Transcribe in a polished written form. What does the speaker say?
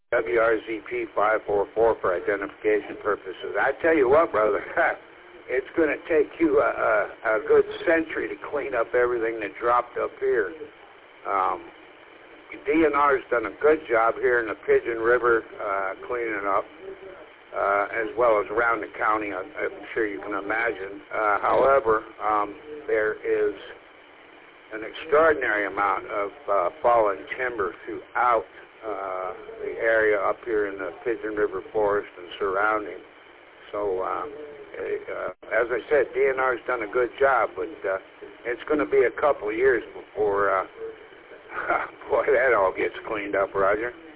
WRZP 544 for identification purposes. I tell you what, brother, it's going to take you a good century to clean up everything that dropped up here. DNR's done a good job here in the Pigeon River cleaning it up, as well as around the county, I'm sure you can imagine. However, there is an extraordinary amount of fallen timber throughout the area up here in the Pigeon River Forest and surrounding. So, as I said, DNR's done a good job, but it's going to be a couple of years before, boy, that all gets cleaned up, Roger.